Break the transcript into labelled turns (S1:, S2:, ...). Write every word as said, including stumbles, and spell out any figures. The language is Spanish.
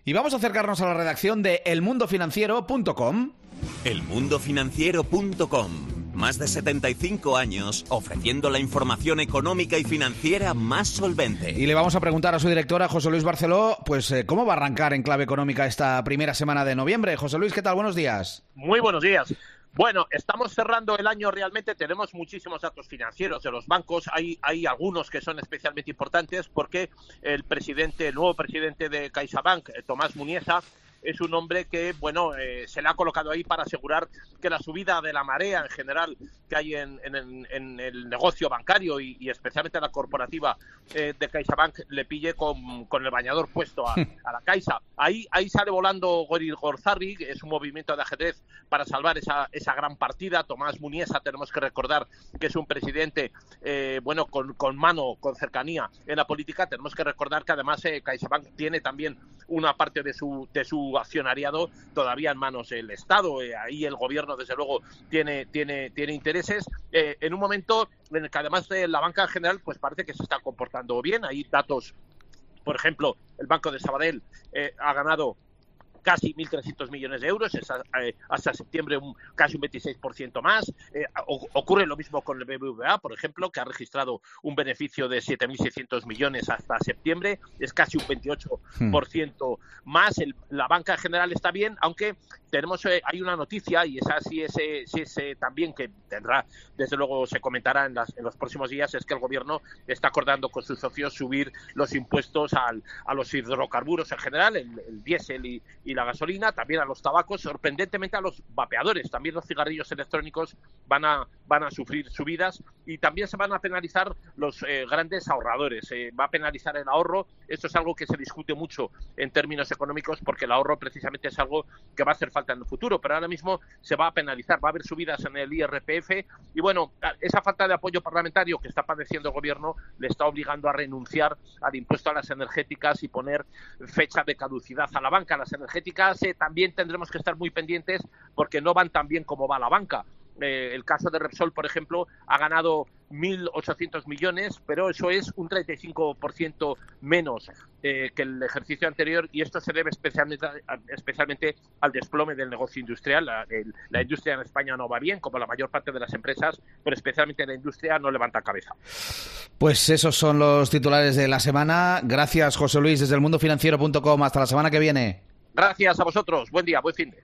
S1: Y vamos a acercarnos a la redacción de el mundo financiero punto com.
S2: el mundo financiero punto com. Más de setenta y cinco años ofreciendo la información económica y financiera más solvente.
S1: Y le vamos a preguntar a su directora, José Luis Barceló, pues eh, ¿cómo va a arrancar en clave económica esta primera semana de noviembre? José Luis, ¿qué tal? Buenos días.
S3: Muy buenos días. Bueno, estamos cerrando el año realmente, tenemos muchísimos datos financieros de los bancos, hay, hay algunos que son especialmente importantes porque el presidente, el nuevo presidente de CaixaBank, Tomás Muniesa, es un hombre que, bueno, eh, se le ha colocado ahí para asegurar que la subida de la marea en general que hay en, en, en el negocio bancario y, y especialmente la corporativa eh, de CaixaBank le pille con, con el bañador puesto a, a la Caixa. Ahí, ahí sale volando Goril Gorzarri, es un movimiento de ajedrez para salvar esa, esa gran partida. Tomás Muniesa, tenemos que recordar que es un presidente, eh, bueno, con, con mano, con cercanía en la política. Tenemos que recordar que además eh, CaixaBank tiene también una parte de su, de su accionariado todavía en manos del Estado. Eh, ahí el gobierno, desde luego, tiene, tiene, tiene intereses. Eh, en un momento en el que además de la banca en general, pues parece que se está comportando bien. Hay datos, por ejemplo, el Banco de Sabadell eh, ha ganado casi mil trescientos millones de euros, es, eh, hasta septiembre un, casi un veintiséis por ciento más. Eh, o, ocurre lo mismo con el B B V A, por ejemplo, que ha registrado un beneficio de siete mil seiscientos millones hasta septiembre, es casi un veintiocho por ciento hmm. más. El, la banca en general está bien, aunque tenemos eh, hay una noticia, y esa sí es, eh, sí es eh, también que tendrá, desde luego se comentará en, las, en los próximos días, es que el gobierno está acordando con sus socios subir los impuestos al, a los hidrocarburos en general, el, el diésel y, y la gasolina, también a los tabacos, sorprendentemente a los vapeadores, también los cigarrillos electrónicos van a van a sufrir subidas y también se van a penalizar los eh, grandes ahorradores, eh, va a penalizar el ahorro. Esto es algo que se discute mucho en términos económicos porque el ahorro precisamente es algo que va a hacer falta en el futuro, pero ahora mismo se va a penalizar, va a haber subidas en el I R P F y bueno, esa falta de apoyo parlamentario que está padeciendo el gobierno le está obligando a renunciar al impuesto a las energéticas y poner fecha de caducidad a la banca. Las energéticas eh, también tendremos que estar muy pendientes porque no van tan bien como va la banca. Eh, el caso de Repsol, por ejemplo, ha ganado mil ochocientos millones, pero eso es un treinta y cinco por ciento menos eh, que el ejercicio anterior y esto se debe especialmente, especialmente al desplome del negocio industrial. La, el, la industria en España no va bien, como la mayor parte de las empresas, pero especialmente la industria no levanta cabeza.
S1: Pues esos son los titulares de la semana. Gracias, José Luis, desde el mundo financiero punto com. Hasta la semana que viene.
S3: Gracias a vosotros. Buen día, buen fin de.